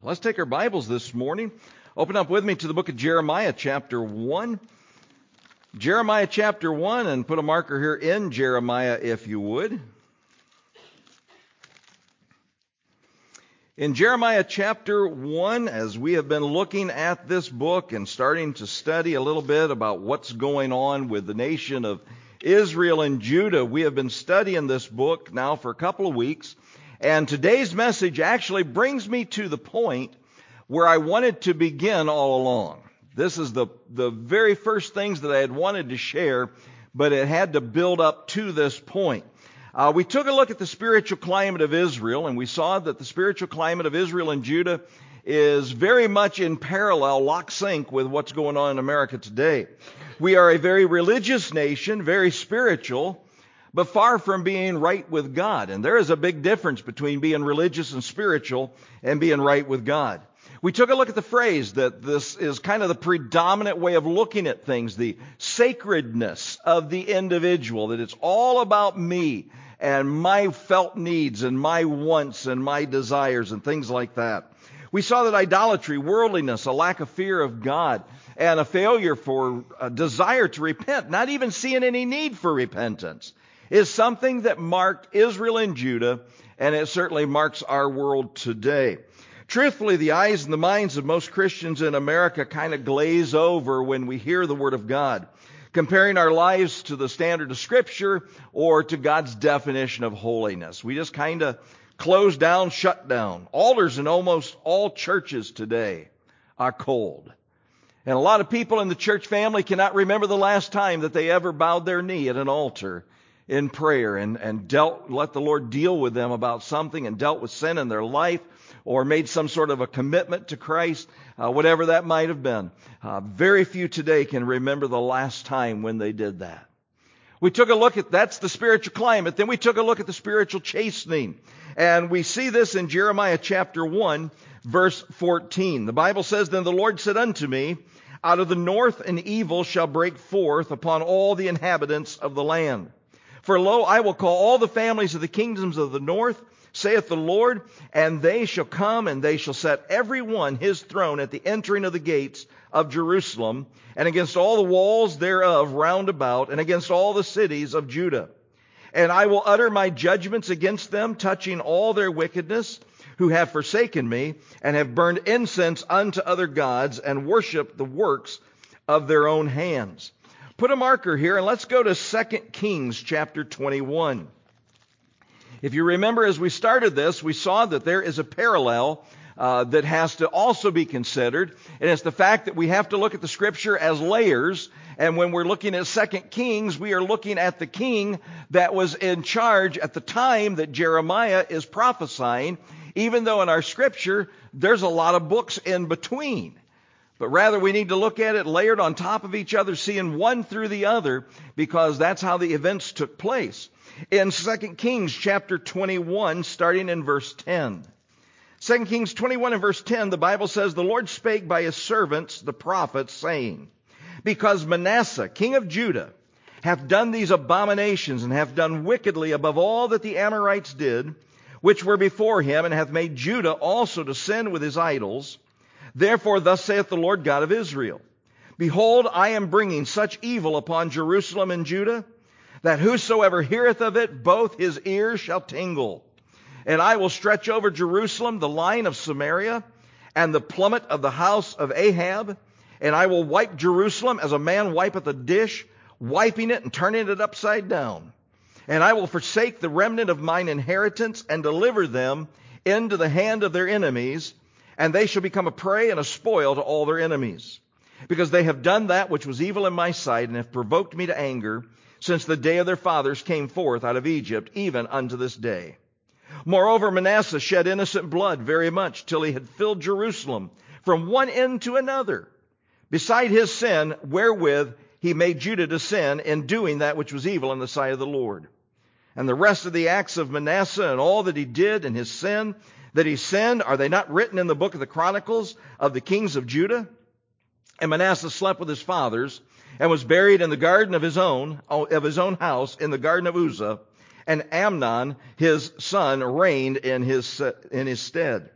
Let's take our Bibles this morning. Open up with me to the book of Jeremiah chapter 1. Jeremiah chapter 1, and put a marker here in Jeremiah if you would. In Jeremiah chapter 1, as we have been looking at this book and starting to study a little bit about what's going on with the nation of Israel and Judah, we have been studying this book now for a couple of weeks. And today's message actually brings me to the point where I wanted to begin all along. This is the very first things that I had wanted to share, but it had to build up to this point. We took a look at the spiritual climate of Israel, and we saw that the spiritual climate of Israel and Judah is very much in parallel, lock sync with what's going on in America today. We are a very religious nation, very spiritual, but far from being right with God. And there is a big difference between being religious and spiritual and being right with God. We took a look at the phrase that this is kind of the predominant way of looking at things, the sacredness of the individual, that it's all about me and my felt needs and my wants and my desires and things like that. We saw that idolatry, worldliness, a lack of fear of God, and a failure for a desire to repent, not even seeing any need for repentance, is something that marked Israel and Judah, and it certainly marks our world today. Truthfully, the eyes and the minds of most Christians in America kind of glaze over when we hear the Word of God, comparing our lives to the standard of Scripture or to God's definition of holiness. We just kind of close down, shut down. Altars in almost all churches today are cold. And a lot of people in the church family cannot remember the last time that they ever bowed their knee at an altar in prayer and let the Lord deal with them about something and dealt with sin in their life or made some sort of a commitment to Christ, whatever that might have been. Very few today can remember the last time when they did that. We took a look at, that's the spiritual climate. Then we took a look at the spiritual chastening. And we see this in Jeremiah chapter 1, verse 14. The Bible says, "Then the Lord said unto me, out of the north an evil shall break forth upon all the inhabitants of the land. For lo, I will call all the families of the kingdoms of the north, saith the Lord, and they shall come, and they shall set every one his throne at the entering of the gates of Jerusalem, and against all the walls thereof round about, and against all the cities of Judah. And I will utter my judgments against them, touching all their wickedness, who have forsaken me, and have burned incense unto other gods, and worshipped the works of their own hands." Put a marker here, and let's go to 2 Kings chapter 21. If you remember, as we started this, we saw that there is a parallel that has to also be considered, and it's the fact that we have to look at the Scripture as layers. And when we're looking at 2 Kings, we are looking at the king that was in charge at the time that Jeremiah is prophesying, even though in our Scripture there's a lot of books in between. But rather we need to look at it layered on top of each other, seeing one through the other, because that's how the events took place. In 2 Kings chapter 21, starting in verse 10. 2 Kings 21 and verse 10, the Bible says, "The Lord spake by his servants, the prophets, saying, Because Manasseh, king of Judah, hath done these abominations, and hath done wickedly above all that the Amorites did, which were before him, and hath made Judah also to sin with his idols, therefore thus saith the Lord God of Israel, Behold, I am bringing such evil upon Jerusalem and Judah, that whosoever heareth of it, both his ears shall tingle. And I will stretch over Jerusalem the line of Samaria, and the plummet of the house of Ahab, and I will wipe Jerusalem as a man wipeth a dish, wiping it and turning it upside down. And I will forsake the remnant of mine inheritance, and deliver them into the hand of their enemies, and they shall become a prey and a spoil to all their enemies. Because they have done that which was evil in my sight, and have provoked me to anger, since the day of their fathers came forth out of Egypt, even unto this day. Moreover, Manasseh shed innocent blood very much, till he had filled Jerusalem from one end to another, beside his sin, wherewith he made Judah to sin, in doing that which was evil in the sight of the Lord. And the rest of the acts of Manasseh, and all that he did, and his sin that he sinned, are they not written in the book of the Chronicles of the kings of Judah? And Manasseh slept with his fathers, and was buried in the garden of his own house, in the garden of Uzzah, and Amnon his son reigned in his stead.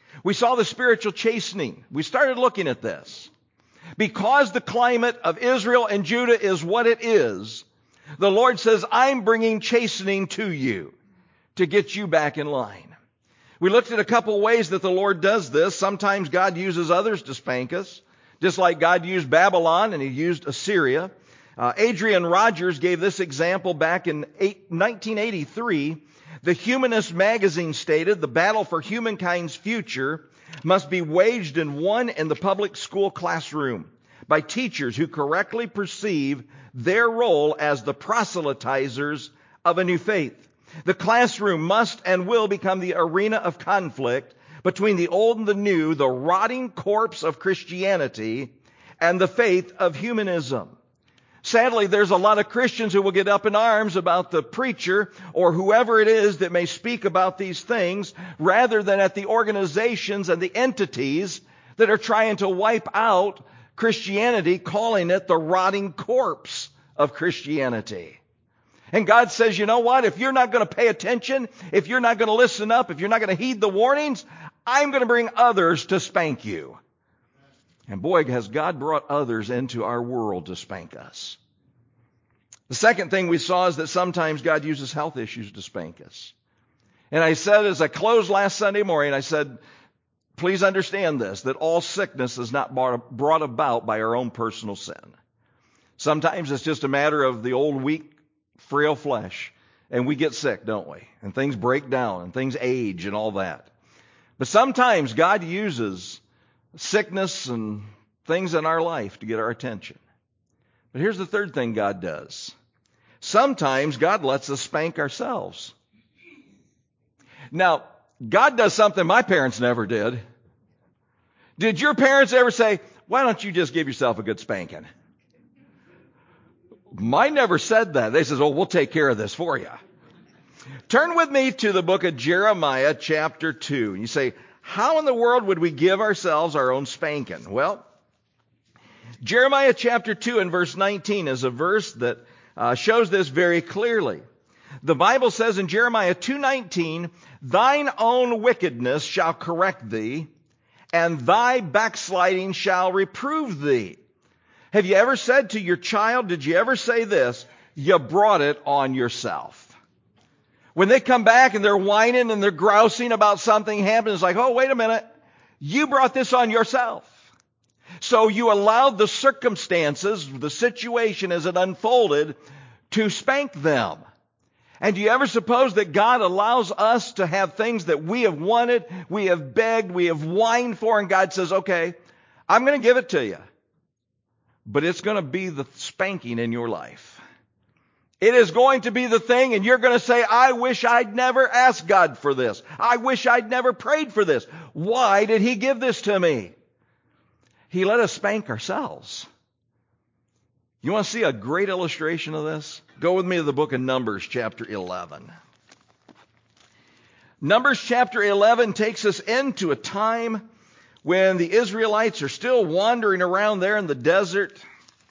We saw the spiritual chastening. We started looking at this. Because the climate of Israel and Judah is what it is, the Lord says, I'm bringing chastening to you to get you back in line. We looked at a couple ways that the Lord does this. Sometimes God uses others to spank us, just like God used Babylon and He used Assyria. Adrian Rogers gave this example back in 1983. The Humanist magazine stated the battle for humankind's future must be waged and won in the public school classroom by teachers who correctly perceive their role as the proselytizers of a new faith. The classroom must and will become the arena of conflict between the old and the new, the rotting corpse of Christianity and the faith of humanism. Sadly, there's a lot of Christians who will get up in arms about the preacher or whoever it is that may speak about these things rather than at the organizations and the entities that are trying to wipe out Christianity, calling it the rotting corpse of Christianity. And God says, you know what? If you're not going to pay attention, if you're not going to listen up, if you're not going to heed the warnings, I'm going to bring others to spank you. And boy, has God brought others into our world to spank us. The second thing we saw is that sometimes God uses health issues to spank us. And I said, as I closed last Sunday morning, I said, please understand this, that all sickness is not brought about by our own personal sin. Sometimes it's just a matter of the old weak, frail flesh. And we get sick, don't we? And things break down and things age and all that. But sometimes God uses sickness and things in our life to get our attention. But here's the third thing God does. Sometimes God lets us spank ourselves. Now, God does something my parents never did. Did your parents ever say, why don't you just give yourself a good spanking? Mine never said that. They says, oh, we'll take care of this for you. Turn with me to the book of Jeremiah chapter 2. And you say, how in the world would we give ourselves our own spanking? Well, Jeremiah chapter 2 and verse 19 is a verse that shows this very clearly. The Bible says in Jeremiah 2:19, thine own wickedness shall correct thee, and thy backsliding shall reprove thee. Have you ever said to your child, did you ever say this? You brought it on yourself. When they come back and they're whining and they're grousing about something happening, it's like, oh, wait a minute. You brought this on yourself. So you allowed the circumstances, the situation as it unfolded, to spank them. And do you ever suppose that God allows us to have things that we have wanted, we have begged, we have whined for, and God says, okay, I'm going to give it to you. But it's going to be the spanking in your life. It is going to be the thing, and you're going to say, I wish I'd never asked God for this. I wish I'd never prayed for this. Why did He give this to me? He let us spank ourselves. You want to see a great illustration of this? Go with me to the book of Numbers, chapter 11. Numbers chapter 11 takes us into a time when the Israelites are still wandering around there in the desert.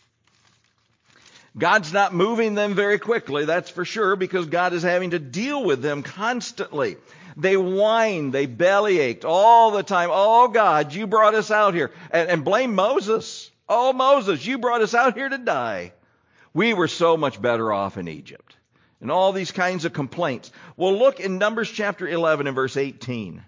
God's not moving them very quickly, that's for sure, because God is having to deal with them constantly. They whine, they bellyached all the time. Oh, God, you brought us out here. And blame Moses. Oh, Moses, you brought us out here to die. We were so much better off in Egypt. And all these kinds of complaints. Well, look in Numbers chapter 11 and verse 18.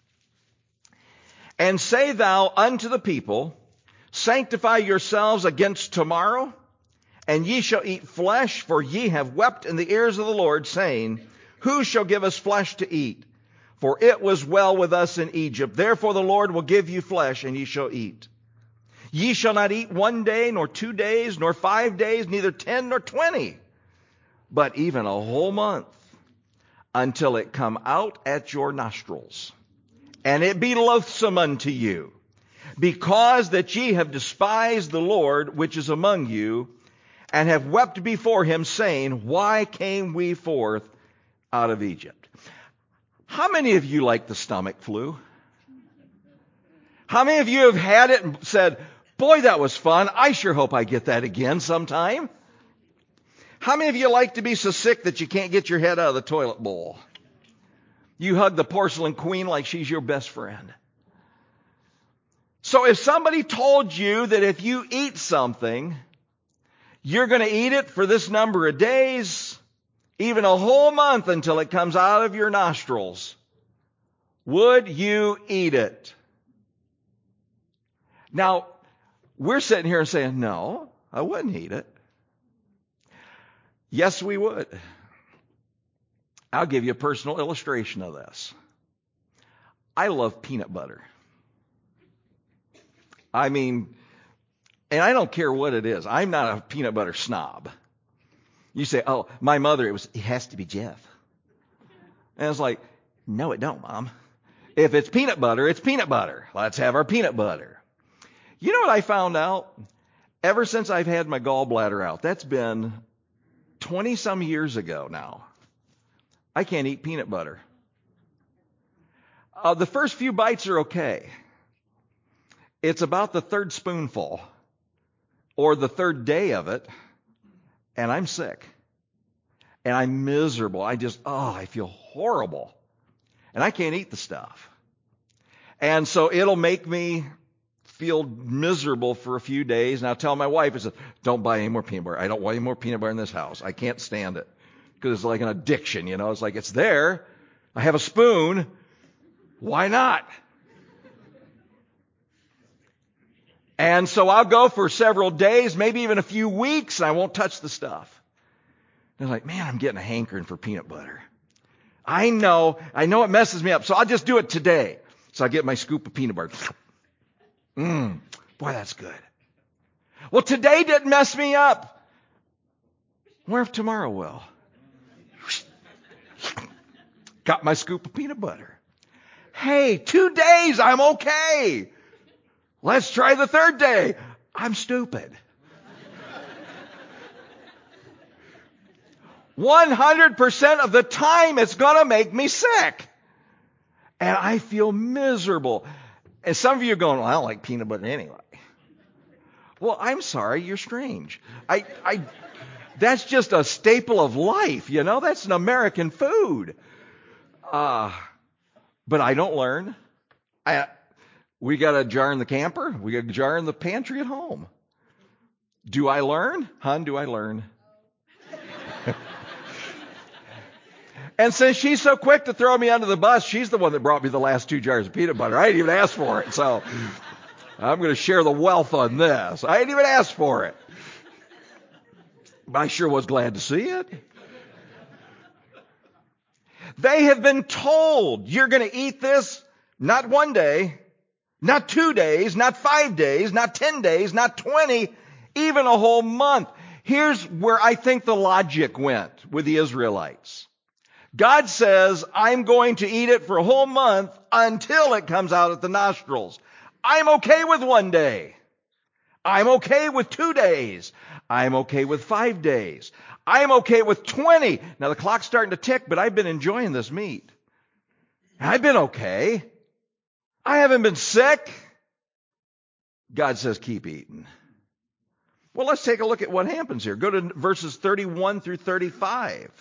And say thou unto the people, sanctify yourselves against tomorrow, and ye shall eat flesh, for ye have wept in the ears of the Lord, saying, who shall give us flesh to eat? For it was well with us in Egypt. Therefore the Lord will give you flesh, and ye shall eat. Ye shall not eat 1 day, nor 2 days, nor 5 days, neither 10 nor 20, but even a whole month, until it come out at your nostrils, and it be loathsome unto you, because that ye have despised the Lord which is among you, and have wept before Him, saying, why came we forth out of Egypt? How many of you like the stomach flu? How many of you have had it and said, boy, that was fun. I sure hope I get that again sometime. How many of you like to be so sick that you can't get your head out of the toilet bowl? You hug the porcelain queen like she's your best friend. So if somebody told you that if you eat something, you're going to eat it for this number of days, even a whole month until it comes out of your nostrils, would you eat it? Now, we're sitting here and saying, no, I wouldn't eat it. Yes, we would. I'll give you a personal illustration of this. I love peanut butter. I mean, and I don't care what it is. I'm not a peanut butter snob. You say, oh, my mother, it has to be Jeff. And I was like, no, it don't, Mom. If it's peanut butter, it's peanut butter. Let's have our peanut butter. You know what I found out? Ever since I've had my gallbladder out, that's been 20 some years ago now, I can't eat peanut butter. The first few bites are okay. It's about the third spoonful or the third day of it, and I'm sick. And I'm miserable. I feel horrible. And I can't eat the stuff. And so it'll make me feel miserable for a few days. And I'll tell my wife, I said, don't buy any more peanut butter. I don't want any more peanut butter in this house. I can't stand it. Because it's like an addiction, you know. It's like, it's there. I have a spoon. Why not? And so I'll go for several days, maybe even a few weeks, and I won't touch the stuff. And I'm like, man, I'm getting a hankering for peanut butter. I know it messes me up, so I'll just do it today. So I get my scoop of peanut butter. Boy, that's good. Well, today didn't mess me up. Where if tomorrow will? Got my scoop of peanut butter. Hey, 2 days, I'm okay. Let's try the third day. I'm stupid. 100% of the time it's going to make me sick. And I feel miserable. And some of you are going, well, I don't like peanut butter anyway. Well, I'm sorry, you're strange. That's just a staple of life, you know? That's an American food. But I don't learn. We got a jar in the camper. We got a jar in the pantry at home. Do I learn? Hon, do I learn? And since she's so quick to throw me under the bus, she's the one that brought me the last 2 jars of peanut butter. I didn't even ask for it, so I'm going to share the wealth on this. I didn't even ask for it. But I sure was glad to see it. They have been told, you're going to eat this not 1 day, not 2 days, not 5 days, not 10 days, not 20, even a whole month. Here's where I think the logic went with the Israelites. God says, I'm going to eat it for a whole month until it comes out at the nostrils. I'm okay with 1 day. I'm okay with 2 days. I'm okay with 5 days. I'm okay with 20. Now the clock's starting to tick, but I've been enjoying this meat. I've been okay. I haven't been sick. God says, keep eating. Well, let's take a look at what happens here. Go to verses 31 through 35.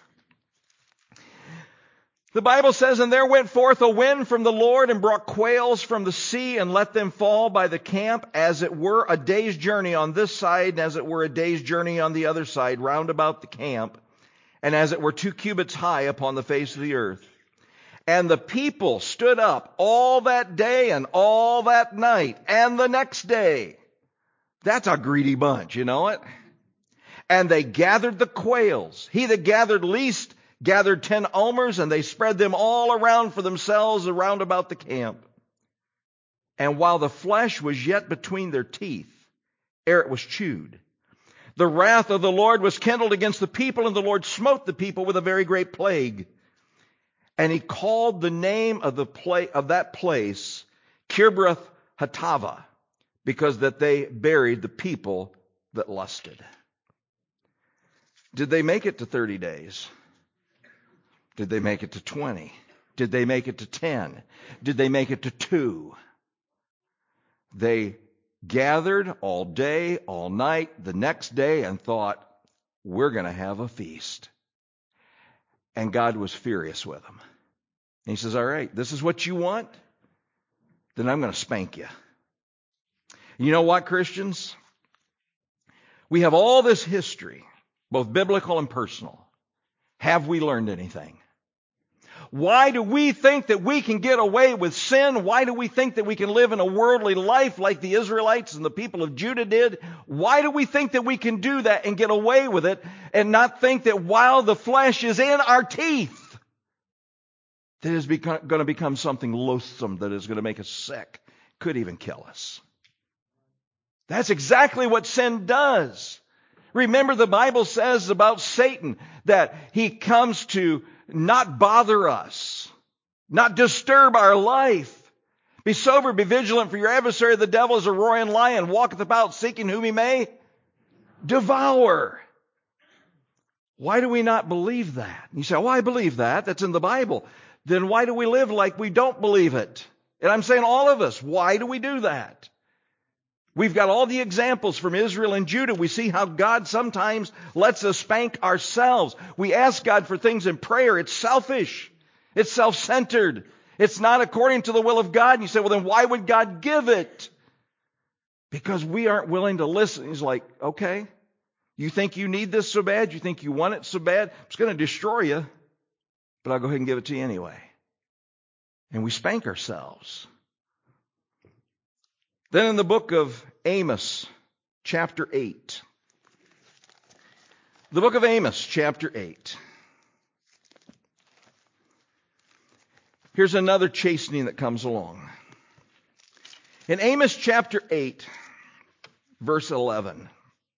The Bible says, and there went forth a wind from the Lord and brought quails from the sea and let them fall by the camp as it were a day's journey on this side and as it were a day's journey on the other side round about the camp and as it were 2 cubits high upon the face of the earth. And the people stood up all that day and all that night and the next day. That's a greedy bunch, you know it? And they gathered the quails. He that gathered least gathered 10 omers, and they spread them all around for themselves around about the camp. And while the flesh was yet between their teeth, ere it was chewed, the wrath of the Lord was kindled against the people, and the Lord smote the people with a very great plague. And he called the name of that place Kibroth Hattaavah, because that they buried the people that lusted. Did they make it to 30 days? Did they make it to 20? Did they make it to 10? Did they make it to 2? They gathered all day, all night, the next day, and thought, we're going to have a feast. And God was furious with them. And he says, all right, this is what you want? Then I'm going to spank you. You know what, Christians? We have all this history, both biblical and personal. Have we learned anything? Why do we think that we can get away with sin? Why do we think that we can live in a worldly life like the Israelites and the people of Judah did? Why do we think that we can do that and get away with it and not think that while the flesh is in our teeth, that is going to become something loathsome that is going to make us sick, could even kill us? That's exactly what sin does. Remember, the Bible says about Satan that he comes to not bother us, not disturb our life. Be sober, be vigilant, for your adversary the devil is a roaring lion, walketh about seeking whom he may devour. Why do we not believe that? You say, oh, I believe that. That's in the Bible. Then why do we live like we don't believe it? And I'm saying all of us, why do we do that? We've got all the examples from Israel and Judah. We see how God sometimes lets us spank ourselves. We ask God for things in prayer. It's selfish. It's self-centered. It's not according to the will of God. And you say, well, then why would God give it? Because we aren't willing to listen. He's like, okay, you think you need this so bad? You think you want it so bad? It's going to destroy you, but I'll go ahead and give it to you anyway. And we spank ourselves. Then in the book of Amos, chapter 8. The book of Amos, chapter 8. Here's another chastening that comes along. In Amos chapter 8, verse 11.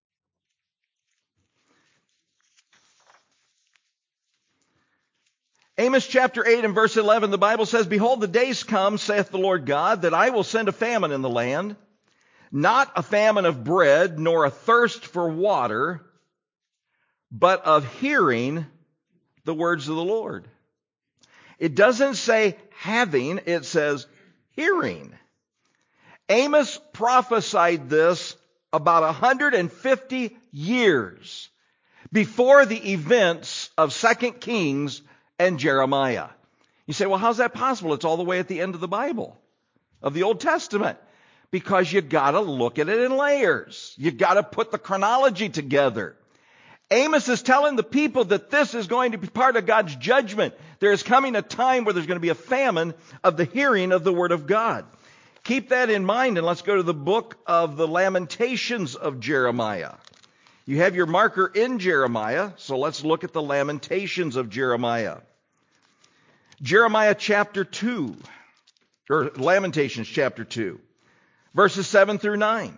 Amos chapter 8 and verse 11, the Bible says, behold, the days come, saith the Lord God, that I will send a famine in the land, not a famine of bread, nor a thirst for water, but of hearing the words of the Lord. It doesn't say having, it says hearing. Amos prophesied this about 150 years before the events of 2 Kings and Jeremiah. You say, well, how's that possible? It's all the way at the end of the Bible, of the Old Testament. Because you got to look at it in layers. You got to put the chronology together. Amos is telling the people that this is going to be part of God's judgment. There is coming a time where there's going to be a famine of the hearing of the Word of God. Keep that in mind, and let's go to the book of the Lamentations of Jeremiah. You have your marker in Jeremiah, so let's look at the Lamentations of Jeremiah. Jeremiah chapter 2, or Lamentations chapter 2, verses 7 through 9.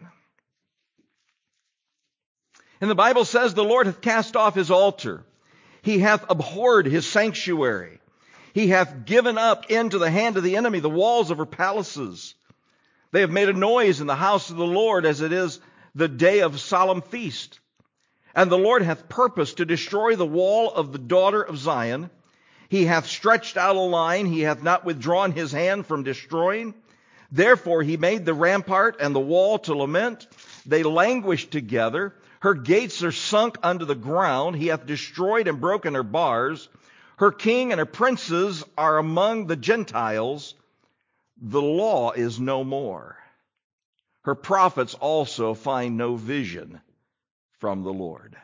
And the Bible says, the Lord hath cast off his altar. He hath abhorred his sanctuary. He hath given up into the hand of the enemy the walls of her palaces. They have made a noise in the house of the Lord as it is the day of solemn feast. And the Lord hath purposed to destroy the wall of the daughter of Zion. He hath stretched out a line. He hath not withdrawn his hand from destroying. Therefore he made the rampart and the wall to lament. They languish together. Her gates are sunk under the ground. He hath destroyed and broken her bars. Her king and her princes are among the Gentiles. The law is no more. Her prophets also find no vision from the Lord.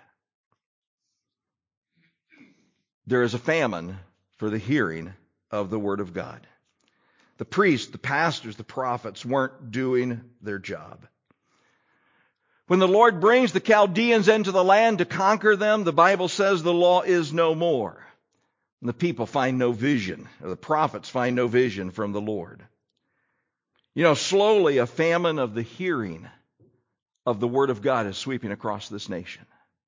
There is a famine for the hearing of the Word of God. The priests, the pastors, the prophets weren't doing their job. When the Lord brings the Chaldeans into the land to conquer them, the Bible says the law is no more. And the people find no vision, or the prophets find no vision from the Lord. You know, slowly a famine of the hearing of the Word of God is sweeping across this nation.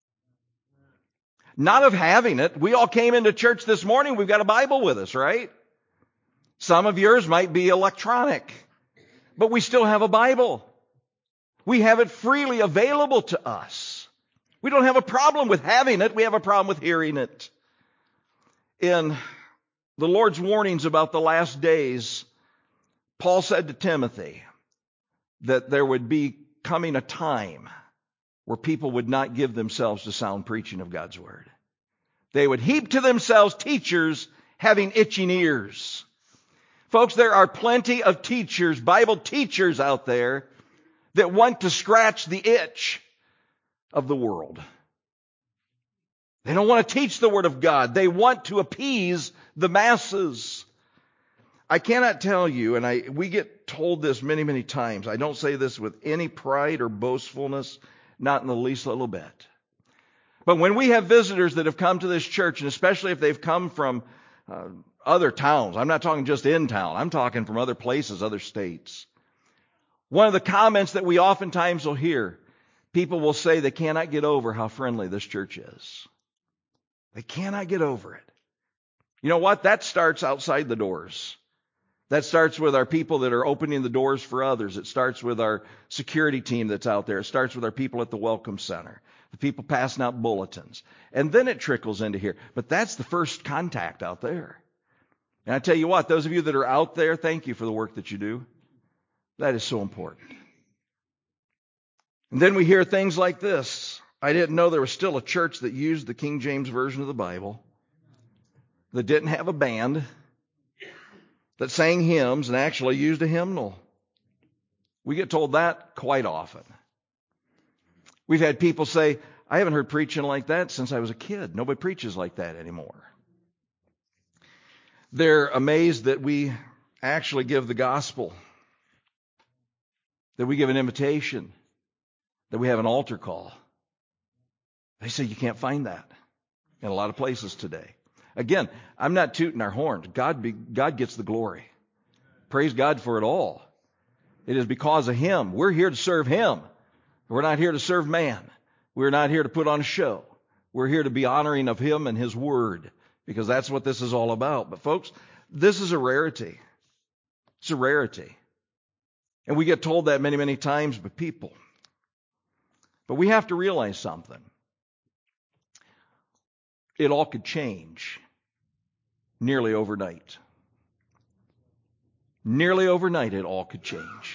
Not of having it. We all came into church this morning. We've got a Bible with us, right? Some of yours might be electronic, but we still have a Bible. We have it freely available to us. We don't have a problem with having it. We have a problem with hearing it. In the Lord's warnings about the last days, Paul said to Timothy that there would be coming a time where people would not give themselves to sound preaching of God's Word. They would heap to themselves teachers having itching ears. Folks, there are plenty of teachers, Bible teachers out there that want to scratch the itch of the world. They don't want to teach the Word of God. They want to appease the masses. I cannot tell you, and we get told this many, many times. I don't say this with any pride or boastfulness, not in the least little bit. But when we have visitors that have come to this church, and especially if they've come from other towns, I'm not talking just in town, I'm talking from other places, other states. One of the comments that we oftentimes will hear, people will say they cannot get over how friendly this church is. They cannot get over it. You know what? That starts outside the doors. That starts with our people that are opening the doors for others. It starts with our security team that's out there. It starts with our people at the Welcome Center, the people passing out bulletins. And then it trickles into here. But that's the first contact out there. And I tell you what, those of you that are out there, thank you for the work that you do. That is so important. And then we hear things like this. I didn't know there was still a church that used the King James Version of the Bible, that didn't have a band, that sang hymns and actually used a hymnal. We get told that quite often. We've had people say, I haven't heard preaching like that since I was a kid. Nobody preaches like that anymore. They're amazed that we actually give the gospel, that we give an invitation, that we have an altar call. They say you can't find that in a lot of places today. Again, I'm not tooting our horns. God gets the glory. Praise God for it all. It is because of Him. We're here to serve Him. We're not here to serve man. We're not here to put on a show. We're here to be honoring of Him and His Word, because that's what this is all about. But folks, this is a rarity. It's a rarity. And we get told that many, many times by people. But we have to realize something. It all could change nearly overnight. Nearly overnight, it all could change.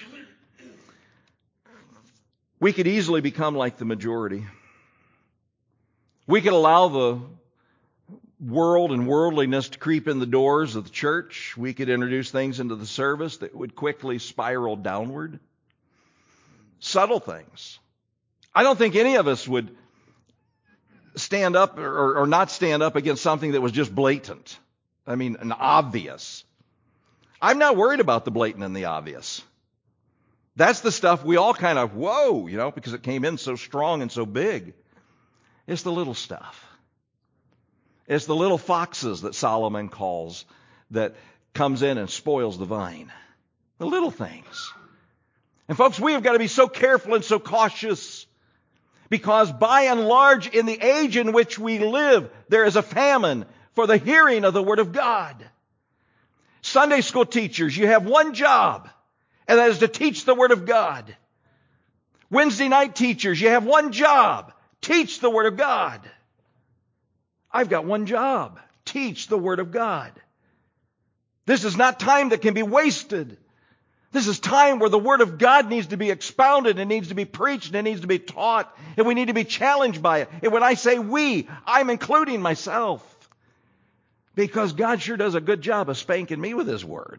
We could easily become like the majority. We could allow the world and worldliness to creep in the doors of the church. We could introduce things into the service that would quickly spiral downward. Subtle things. I don't think any of us would stand up or not stand up against something that was just blatant. I mean, an obvious. I'm not worried about the blatant and the obvious. That's the stuff we all kind of, whoa, because it came in so strong and so big. It's the little stuff. It's the little foxes that Solomon calls that comes in and spoils the vine. The little things. And folks, we have got to be so careful and so cautious, because by and large, in the age in which we live, there is a famine for the hearing of the Word of God. Sunday school teachers, you have one job, and that is to teach the Word of God. Wednesday night teachers, you have one job, teach the Word of God. I've got one job, teach the Word of God. This is not time that can be wasted. This is time where the Word of God needs to be expounded, and needs to be preached, and it needs to be taught, and we need to be challenged by it. And when I say we, I'm including myself, because God sure does a good job of spanking me with His Word.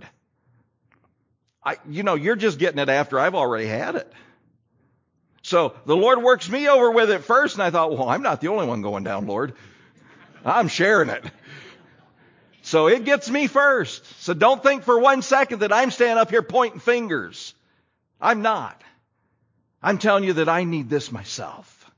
You're just getting it after I've already had it. So the Lord works me over with it first, and I thought, well, I'm not the only one going down, Lord. I'm sharing it. So it gets me first. So don't think for 1 second that I'm standing up here pointing fingers. I'm not. I'm telling you that I need this myself.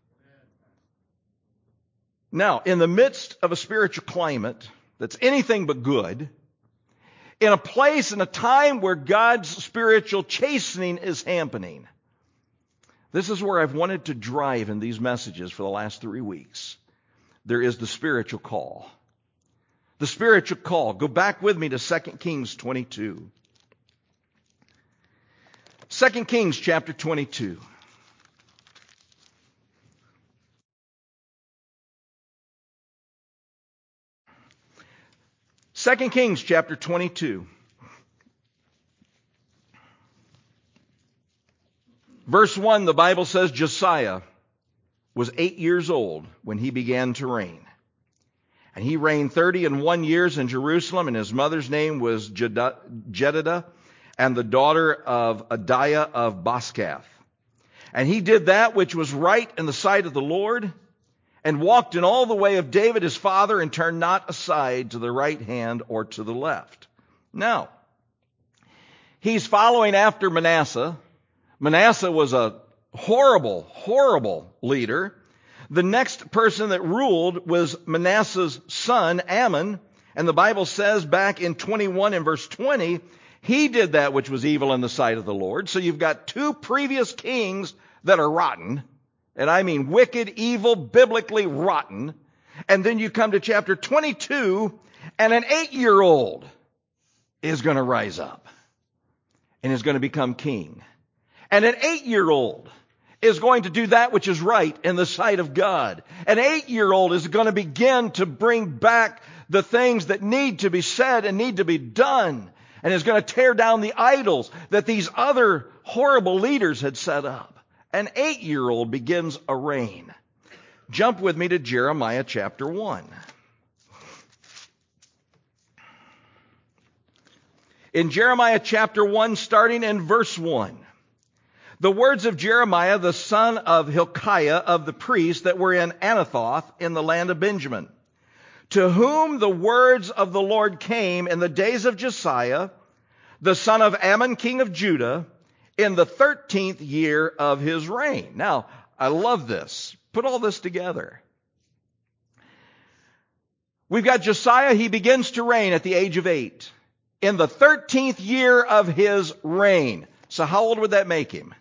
Now, in the midst of a spiritual climate that's anything but good, in a place and a time where God's spiritual chastening is happening, this is where I've wanted to drive in these messages for the last 3 weeks. There is the spiritual call. The spiritual call. Go back with me to 2 Kings 22. 2 Kings chapter 22. Second Kings chapter 22. Verse 1, the Bible says Josiah was 8 years old when he began to reign. And he reigned 31 years in Jerusalem, and his mother's name was Jedidah, and the daughter of Adiah of Boskath. And he did that which was right in the sight of the Lord, and walked in all the way of David his father, and turned not aside to the right hand or to the left. Now, he's following after Manasseh. Manasseh was a horrible, horrible leader. The next person that ruled was Manasseh's son, Amon. And the Bible says back in 21 and verse 20, he did that which was evil in the sight of the Lord. So you've got two previous kings that are rotten. And I mean wicked, evil, biblically rotten. And then you come to chapter 22, and an 8-year-old is going to rise up and is going to become king. And an 8-year-old is going to do that which is right in the sight of God. An 8-year-old is going to begin to bring back the things that need to be said and need to be done, and is going to tear down the idols that these other horrible leaders had set up. An 8-year-old begins a reign. Jump with me to Jeremiah chapter 1. In Jeremiah chapter 1, starting in verse 1, the words of Jeremiah, the son of Hilkiah of the priests that were in Anathoth in the land of Benjamin, to whom the words of the Lord came in the days of Josiah, the son of Ammon, king of Judah, in the 13th year of his reign. Now, I love this. Put all this together. We've got Josiah. He begins to reign at the age of 8. In the 13th year of his reign. So how old would that make him?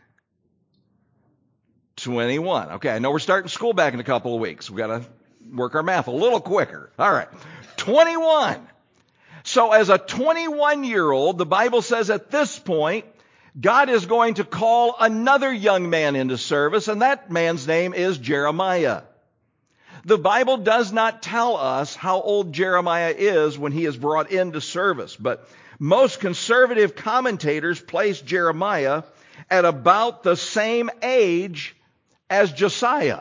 21. Okay, I know we're starting school back in a couple of weeks. We've got to work our math a little quicker. All right. 21. So as a 21-year-old, the Bible says at this point, God is going to call another young man into service, and that man's name is Jeremiah. The Bible does not tell us how old Jeremiah is when he is brought into service, but most conservative commentators place Jeremiah at about the same age as Josiah.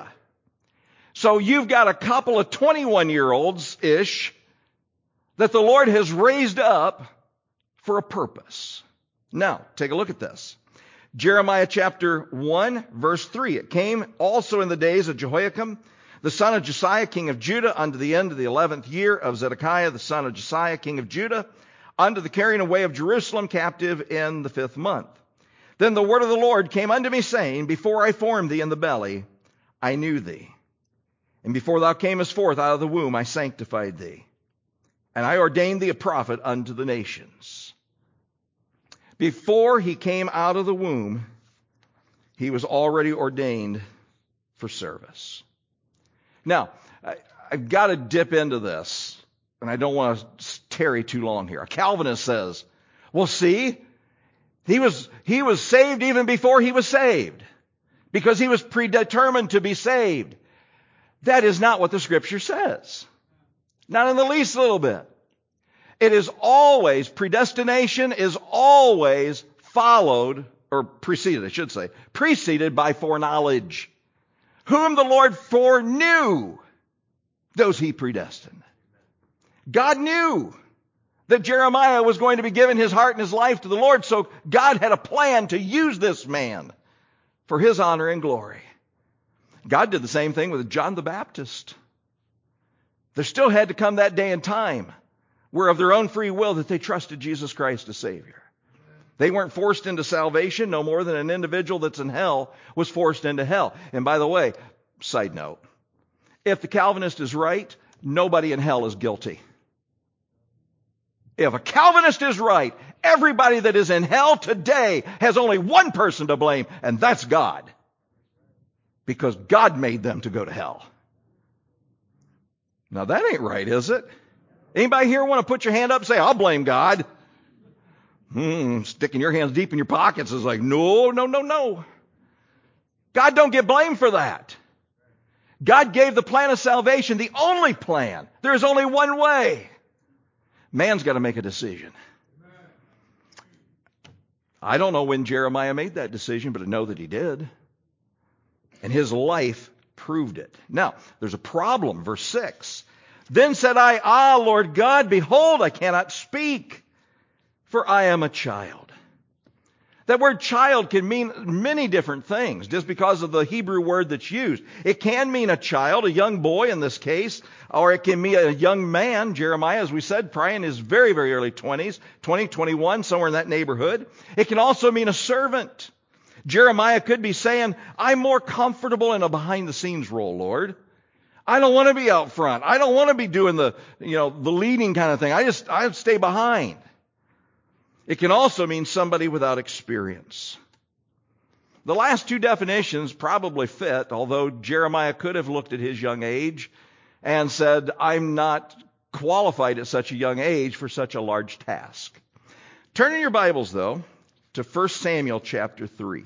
So you've got a couple of 21-year-olds-ish that the Lord has raised up for a purpose. Now, take a look at this. Jeremiah chapter 1, verse 3. It came also in the days of Jehoiakim, the son of Josiah, king of Judah, unto the end of the 11th year of Zedekiah, the son of Josiah, king of Judah, unto the carrying away of Jerusalem captive in the 5th month. Then the word of the Lord came unto me, saying, Before I formed thee in the belly, I knew thee. And before thou camest forth out of the womb, I sanctified thee. And I ordained thee a prophet unto the nations. Before he came out of the womb, he was already ordained for service. Now, I've got to dip into this, and I don't want to tarry too long here. A Calvinist says, well, see, he was saved even before he was saved, because he was predetermined to be saved. That is not what the Scripture says. Not in the least little bit. It is always, predestination is always followed, or preceded, I should say, preceded by foreknowledge. Whom the Lord foreknew, those he predestined. God knew that Jeremiah was going to be giving his heart and his life to the Lord, so God had a plan to use this man for his honor and glory. God did the same thing with John the Baptist. There still had to come that day and time where of their own free will that they trusted Jesus Christ as Savior. They weren't forced into salvation no more than an individual that's in hell was forced into hell. And by the way, side note, if the Calvinist is right, nobody in hell is guilty. If a Calvinist is right, everybody that is in hell today has only one person to blame, and that's God. Because God made them to go to hell. Now that ain't right, is it? Anybody here want to put your hand up and say, I'll blame God? Sticking your hands deep in your pockets is like, no. God don't get blamed for that. God gave the plan of salvation, the only plan. There's only one way. Man's got to make a decision. I don't know when Jeremiah made that decision, but I know that he did. And his life proved it. Now, there's a problem. Verse 6. Then said I, Lord God, behold, I cannot speak, for I am a child. That word child can mean many different things just because of the Hebrew word that's used. It can mean a child, a young boy in this case, or it can mean a young man. Jeremiah, as we said, probably in his very, very early 20s, 20, 21, somewhere in that neighborhood. It can also mean a servant. Jeremiah could be saying, I'm more comfortable in a behind-the-scenes role, Lord. I don't want to be out front. I don't want to be doing the leading kind of thing. I stay behind. It can also mean somebody without experience. The last two definitions probably fit, although Jeremiah could have looked at his young age and said, I'm not qualified at such a young age for such a large task. Turn in your Bibles, though, to 1 Samuel chapter 3.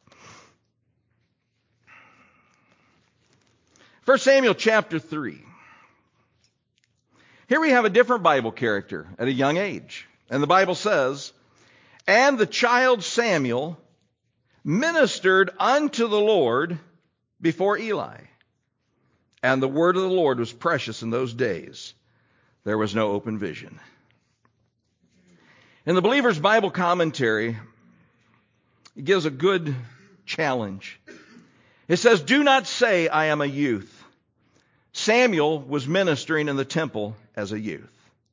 1 Samuel chapter 3. Here we have a different Bible character at a young age. And the Bible says, and the child Samuel ministered unto the Lord before Eli. And the word of the Lord was precious in those days. There was no open vision. In the Believer's Bible Commentary, it gives a good challenge. It says, do not say I am a youth. Samuel was ministering in the temple as a youth.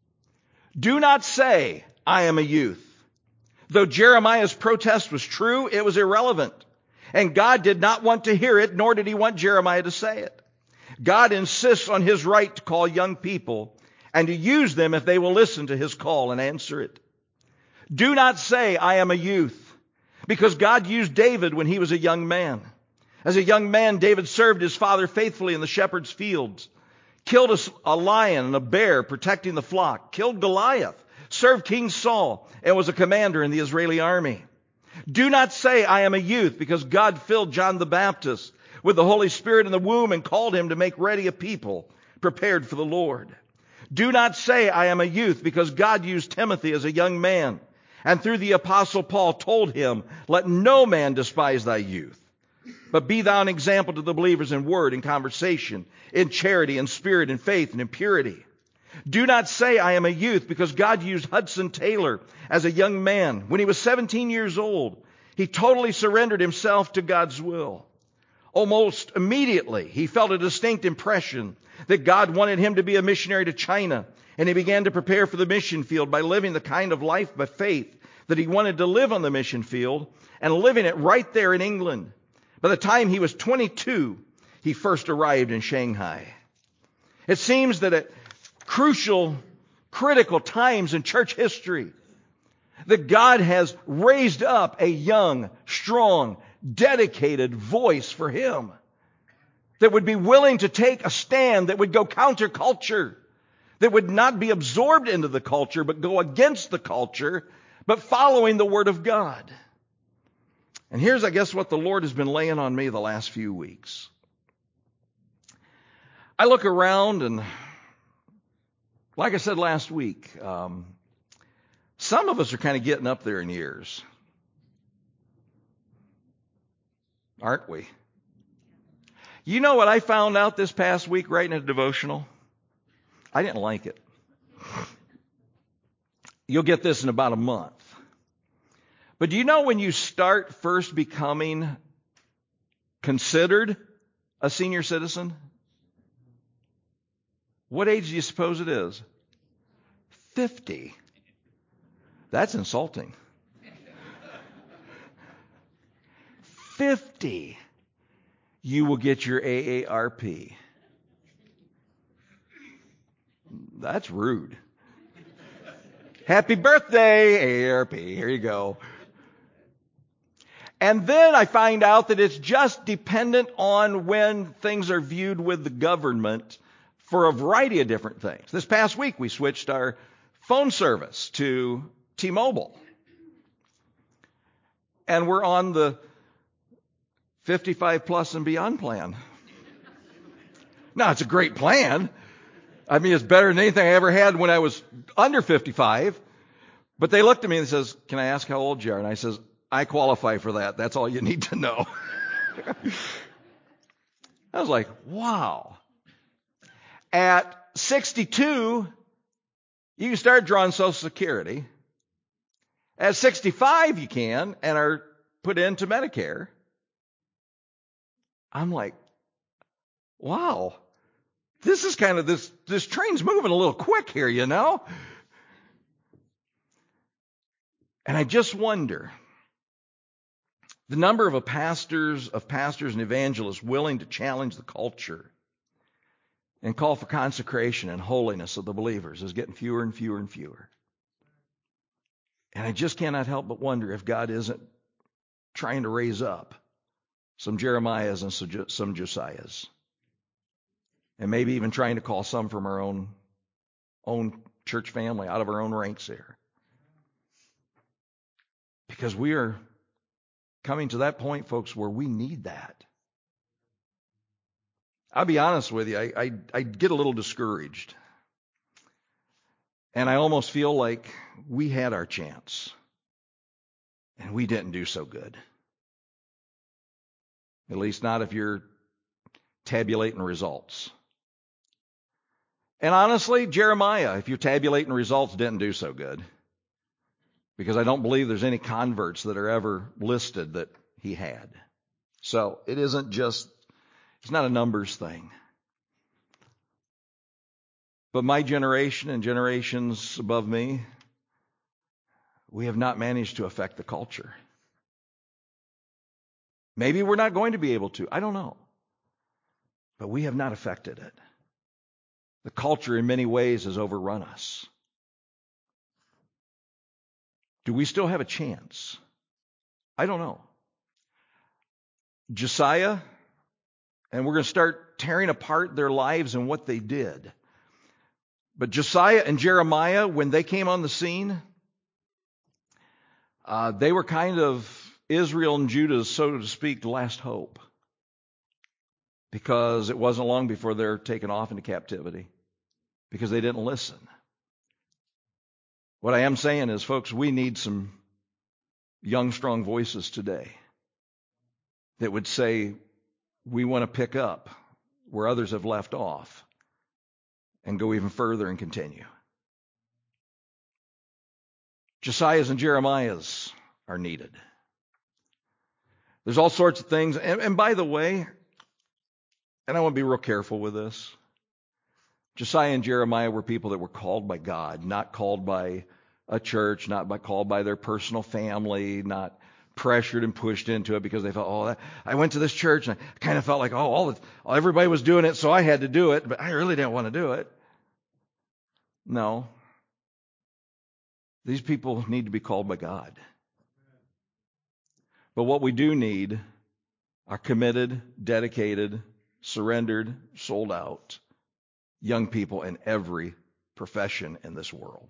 Do not say, I am a youth. Though Jeremiah's protest was true, it was irrelevant. And God did not want to hear it, nor did he want Jeremiah to say it. God insists on his right to call young people and to use them if they will listen to his call and answer it. Do not say, I am a youth, because God used David when he was a young man. As a young man, David served his father faithfully in the shepherd's fields. Killed a lion and a bear protecting the flock. Killed Goliath. Served King Saul and was a commander in the Israeli army. Do not say I am a youth, because God filled John the Baptist with the Holy Spirit in the womb and called him to make ready a people prepared for the Lord. Do not say I am a youth, because God used Timothy as a young man and through the apostle Paul told him, let no man despise thy youth. But be thou an example to the believers in word, in conversation, in charity, in spirit, in faith, and in purity. Do not say I am a youth, because God used Hudson Taylor as a young man. When he was 17 years old, he totally surrendered himself to God's will. Almost immediately, he felt a distinct impression that God wanted him to be a missionary to China, and he began to prepare for the mission field by living the kind of life by faith that he wanted to live on the mission field, and living it right there in England. By the time he was 22, he first arrived in Shanghai. It seems that at crucial, critical times in church history, that God has raised up a young, strong, dedicated voice for him that would be willing to take a stand, that would go counterculture, that would not be absorbed into the culture, but go against the culture, but following the Word of God. And here's, I guess, what the Lord has been laying on me the last few weeks. I look around and, like I said last week, some of us are kind of getting up there in years. Aren't we? You know what I found out this past week writing a devotional? I didn't like it. You'll get this in about a month. But do you know when you start first becoming considered a senior citizen? What age do you suppose it is? 50. That's insulting. 50. You will get your AARP. That's rude. Happy birthday, AARP. Here you go. And then I find out that it's just dependent on when things are viewed with the government for a variety of different things. This past week, we switched our phone service to T-Mobile. And we're on the 55 plus and beyond plan. Now, it's a great plan. I mean, it's better than anything I ever had when I was under 55. But they looked at me and says, can I ask how old you are? And I says, I qualify for that. That's all you need to know. I was like, wow. At 62, you can start drawing Social Security. At 65, you can, and are put into Medicare. I'm like, wow, this is kind of this train's moving a little quick here, you know? And I just wonder, the number of pastors and evangelists willing to challenge the culture and call for consecration and holiness of the believers is getting fewer and fewer and fewer. And I just cannot help but wonder if God isn't trying to raise up some Jeremiahs and some Josiahs. And maybe even trying to call some from our own church family, out of our own ranks here. Because we are coming to that point, folks, where we need that. I'll be honest with you, I get a little discouraged. And I almost feel like we had our chance. And we didn't do so good. At least not if you're tabulating results. And honestly, Jeremiah, if you're tabulating results, didn't do so good. Because I don't believe there's any converts that are ever listed that he had. So it isn't just, it's not a numbers thing. But my generation and generations above me, we have not managed to affect the culture. Maybe we're not going to be able to. I don't know. But we have not affected it. The culture in many ways has overrun us. Do we still have a chance? I don't know. Josiah, and we're going to start tearing apart their lives and what they did. But Josiah and Jeremiah, when they came on the scene, they were kind of Israel and Judah's, so to speak, last hope. Because it wasn't long before they're taken off into captivity. Because they didn't listen. What I am saying is, folks, we need some young, strong voices today that would say, we want to pick up where others have left off and go even further and continue. Josiahs and Jeremiahs are needed. There's all sorts of things. And by the way, and I want to be real careful with this, Josiah and Jeremiah were people that were called by God, not called by a church, called by their personal family, not pressured and pushed into it because they felt, I went to this church and I kind of felt like, everybody was doing it, so I had to do it, but I really didn't want to do it. No. These people need to be called by God. But what we do need are committed, dedicated, surrendered, sold out young people in every profession in this world.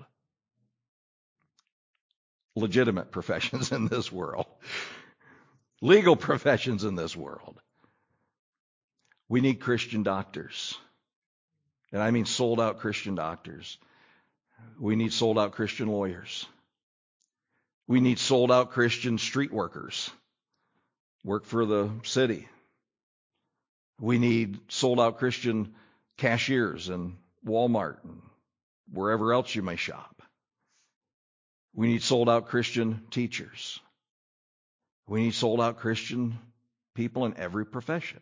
Legitimate professions in this world. Legal professions in this world. We need Christian doctors. And I mean sold out Christian doctors. We need sold out Christian lawyers. We need sold out Christian street workers. Work for the city. We need sold out Christian cashiers in Walmart and wherever else you may shop. We need sold out Christian teachers. We need sold out Christian people in every profession.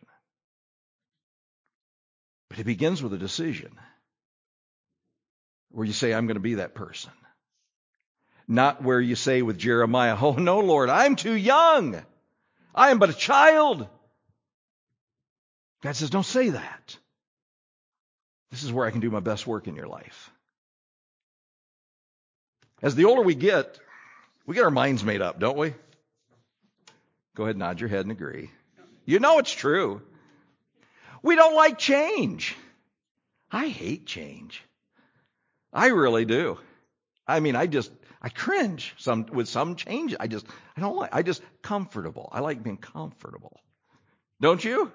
But it begins with a decision where you say, I'm going to be that person. Not where you say with Jeremiah, oh no, Lord, I'm too young. I am but a child. God says, don't say that. This is where I can do my best work in your life. As the older we get our minds made up, don't we? Go ahead, nod your head and agree. You know it's true. We don't like change. I hate change. I really do. I mean, I cringe with some change. I don't like. I just comfortable. I like being comfortable. Don't you?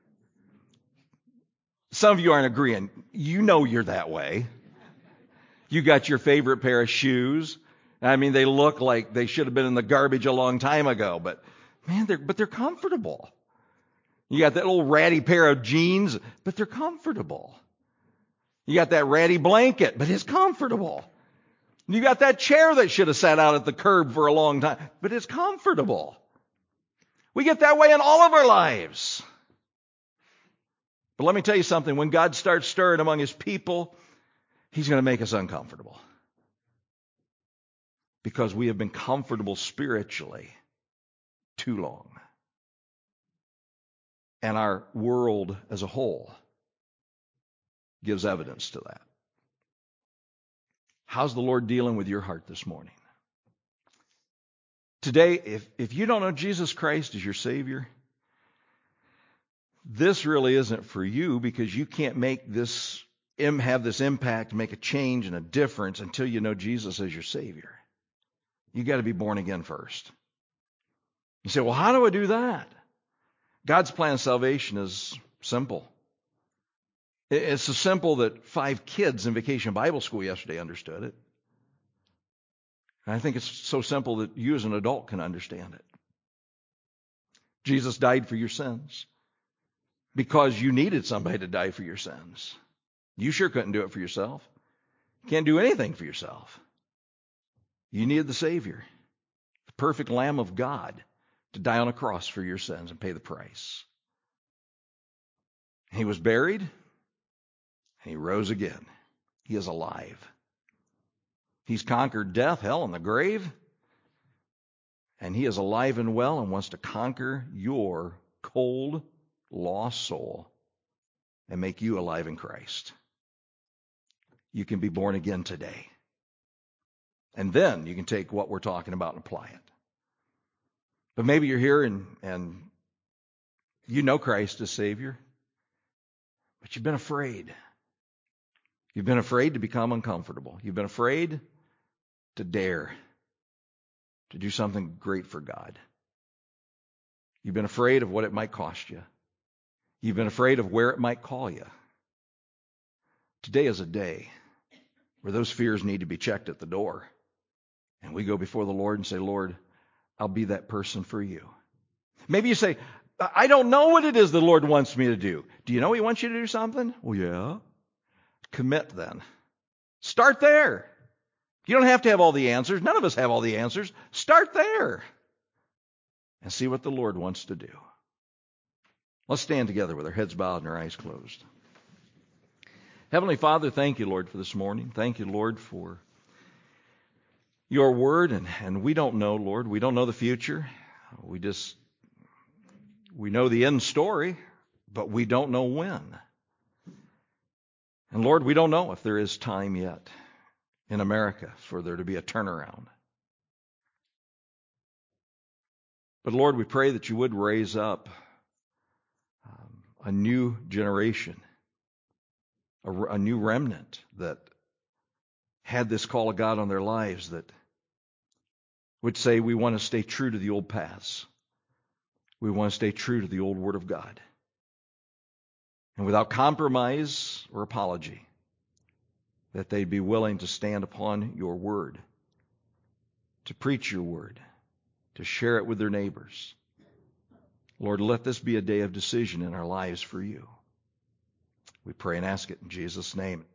Some of you aren't agreeing. You know you're that way. You got your favorite pair of shoes. I mean, they look like they should have been in the garbage a long time ago, but man, they're comfortable. You got that little ratty pair of jeans, but they're comfortable. You got that ratty blanket, but it's comfortable. You got that chair that should have sat out at the curb for a long time, but it's comfortable. We get that way in all of our lives. But let me tell you something. When God starts stirring among His people, He's going to make us uncomfortable. Because we have been comfortable spiritually too long. And our world as a whole gives evidence to that. How's the Lord dealing with your heart this morning? Today, if you don't know Jesus Christ as your Savior, this really isn't for you, because you can't have this impact, make a change and a difference until you know Jesus as your Savior. You got to be born again first. You say, well, how do I do that? God's plan of salvation is simple. It's so simple that 5 kids in Vacation Bible School yesterday understood it. And I think it's so simple that you as an adult can understand it. Jesus died for your sins because you needed somebody to die for your sins. You sure couldn't do it for yourself. You can't do anything for yourself. You needed the Savior, the perfect Lamb of God, to die on a cross for your sins and pay the price. He was buried, and He rose again. He is alive. He's conquered death, hell, and the grave. And He is alive and well and wants to conquer your cold, lost soul and make you alive in Christ. You can be born again today. And then you can take what we're talking about and apply it. But maybe you're here and you know Christ as Savior, but you've been afraid. You've been afraid to become uncomfortable. You've been afraid to dare to do something great for God. You've been afraid of what it might cost you. You've been afraid of where it might call you. Today is a day where those fears need to be checked at the door. And we go before the Lord and say, Lord, I'll be that person for you. Maybe you say, I don't know what it is the Lord wants me to do. Do you know He wants you to do something? Well, yeah. Commit then. Start there. You don't have to have all the answers. None of us have all the answers. Start there and see what the Lord wants to do. Let's stand together with our heads bowed and our eyes closed. Heavenly Father, thank you, Lord, for this morning. Thank you, Lord, for your word. And we don't know, Lord. We don't know the future. We know the end story, but we don't know when. And Lord, we don't know if there is time yet in America for there to be a turnaround. But Lord, we pray that you would raise up a new generation, a new remnant that had this call of God on their lives, that would say, we want to stay true to the old paths. We want to stay true to the old Word of God. And without compromise or apology, that they'd be willing to stand upon your Word, to preach your Word, to share it with their neighbors. Lord, let this be a day of decision in our lives for you. We pray and ask it in Jesus' name.